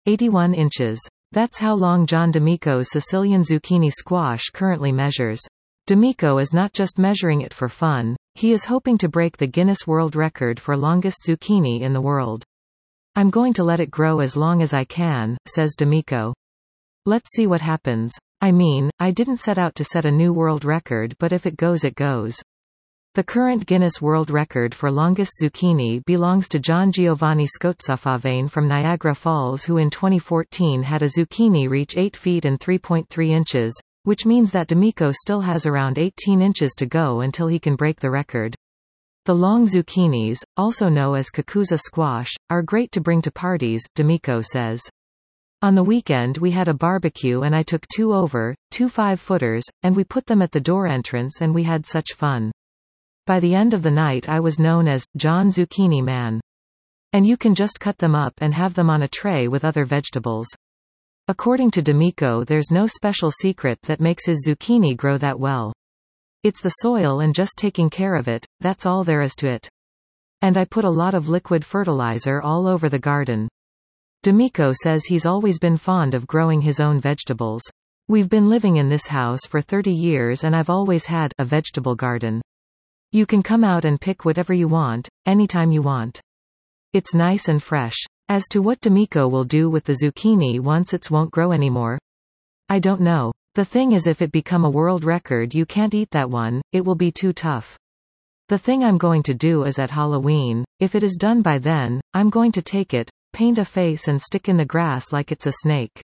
81 inches. That's how long John D'Amico's Sicilian zucchini squash currently measures. D'Amico is not just measuring it for fun, he is hoping to break the Guinness World Record for longest zucchini in the world. I'm going to let it grow as long as I can, says D'Amico. Let's see what happens. I mean, I didn't set out to set a new world record, but if it goes, it goes. The current Guinness World Record for longest zucchini belongs to John Giovanni Scozzafavane from Niagara Falls, who in 2014 had a zucchini reach 8 feet and 3.3 inches, which means that D'Amico still has around 18 inches to go until he can break the record. The long zucchinis, also known as Kakuza squash, are great to bring to parties, D'Amico says. On the weekend we had a barbecue and I took 2 5-footers, and we put them at the door entrance and we had such fun. By the end of the night I was known as John Zucchini Man. And you can just cut them up and have them on a tray with other vegetables. According to D'Amico, there's no special secret that makes his zucchini grow that well. It's the soil and just taking care of it, that's all there is to it. And I put a lot of liquid fertilizer all over the garden. D'Amico says he's always been fond of growing his own vegetables. We've been living in this house for 30 years and I've always had a vegetable garden. You can come out and pick whatever you want, anytime you want. It's nice and fresh. As to what D'Amico will do with the zucchini once it won't grow anymore, I don't know. The thing is, if it become a world record, you can't eat that one, it will be too tough. The thing I'm going to do is at Halloween, if it is done by then, I'm going to take it, paint a face and stick in the grass like it's a snake.